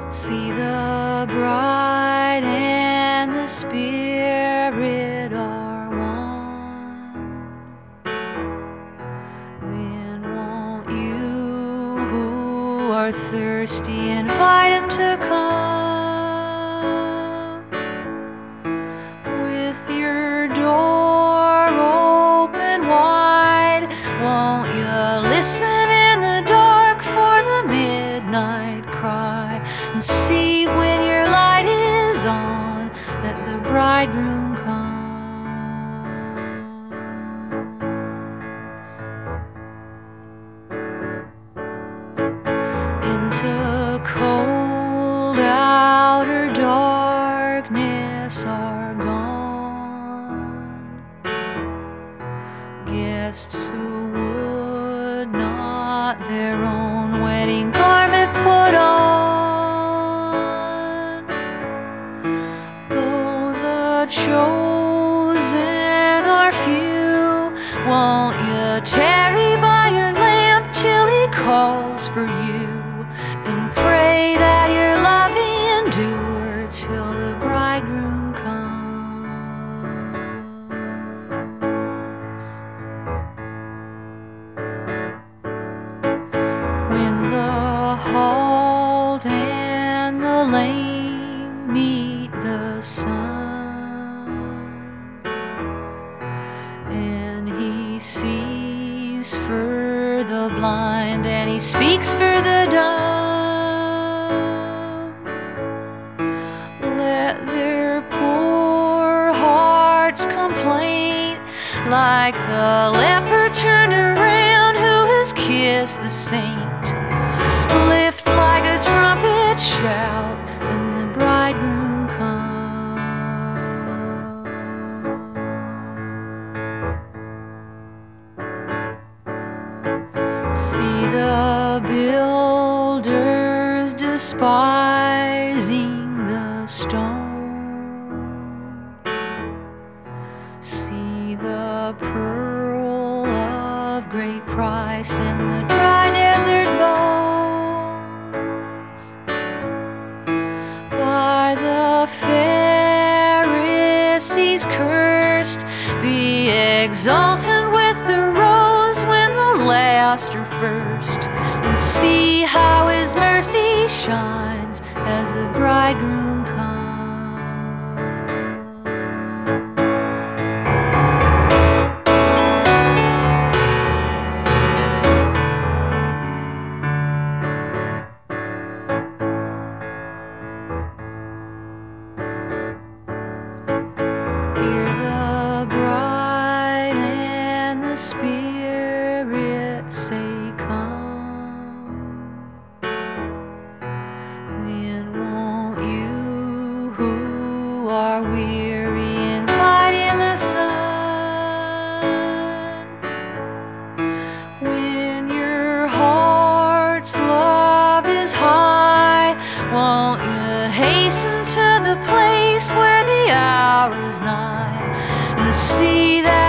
See the bride and the Spirit are one. Then won't you who are thirsty invite him to come? With your door open wide, won't you listen in the dark for the midnight cry, and see when your light is on that the bridegroom comes? Into cold outer darkness are gone guests who would not their own wedding garment put on. Though the chosen are few, won't you tarry by your lamp till he calls for you, and pray that your love endure till the bridegroom comes? When the halt and the lame meet the sun, and he sees for the blind, and he speaks for the dumb, let their poor hearts complain like the leper turned around who has kissed the saint. Lift like a trumpet shout, and the bridegroom comes. See the builders despising the stone. See the pearl of great price and the dry desert bones. By the Pharisees cursed, be exultant with the rose when the last are first, and see how his mercy shines as the bridegroom comes. Hear the bride and the Spirit say, come. When won't you who are weary invite in the sun? When your heart's love is high, won't you hasten to the place where the hour is nigh, and the sea that